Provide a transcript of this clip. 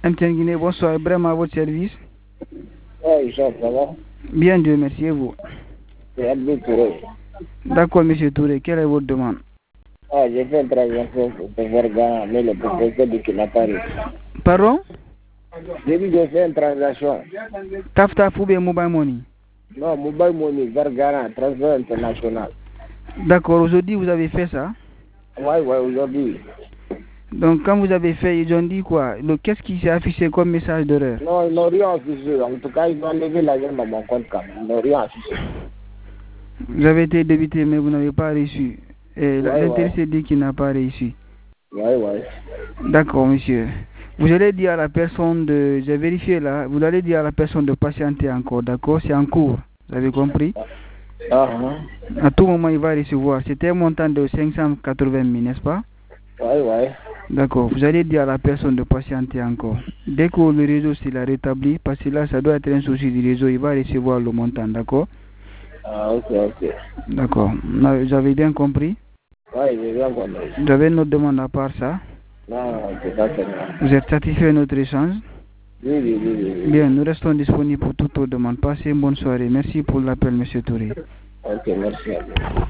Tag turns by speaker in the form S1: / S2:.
S1: MTN Guinée, bonsoir, vraiment à votre service.
S2: Oui, ça va.
S1: Bien, Dieu merci, et vous?
S2: C'est Abdou Touré.
S1: D'accord, monsieur Touré, quelle est votre demande?
S2: J'ai fait une transaction pour pouvoir gagner, mais le propriétaire dit qu'il n'a pas réussi.
S1: Pardon?
S2: J'ai dit que j'ai fait une transaction.
S1: Taf ou bien mobile money?
S2: Non, mobile money vers Ghana, transfert international.
S1: D'accord, aujourd'hui vous avez fait ça?
S2: Oui, aujourd'hui.
S1: Donc quand vous avez fait, ils ont dit quoi? Qu'est-ce qui s'est affiché comme message d'erreur?
S2: Non, ils n'ont rien affiché. En tout cas, ils ont enlevé l'argent dans mon compte. Ils n'ont rien affiché.
S1: Vous avez été débité, mais vous n'avez pas reçu. Et l'intéressé dit qu'il n'a pas réussi.
S2: Oui.
S1: D'accord, monsieur. Vous allez dire à la personne de... J'ai vérifié là. Vous allez dire à la personne de patienter encore. D'accord? C'est en cours. Vous avez compris? À tout moment, il va recevoir. C'était un montant de 580 000, n'est-ce pas?
S2: Oui.
S1: D'accord. Vous allez dire à la personne de patienter encore. Dès que le réseau s'il a rétabli, parce que là, ça doit être un souci du réseau, il va recevoir le montant. D'accord?
S2: Ok.
S1: D'accord. Vous avez bien compris?
S2: Oui, j'ai bien compris.
S1: Vous avez une autre demande à part ça?
S2: Non, c'est pas ça.
S1: Vous êtes satisfait de notre échange?
S2: Oui.
S1: Bien, nous restons disponibles pour toute autre demande. Passez une bonne soirée. Merci pour l'appel, monsieur Touré.
S2: Ok, merci.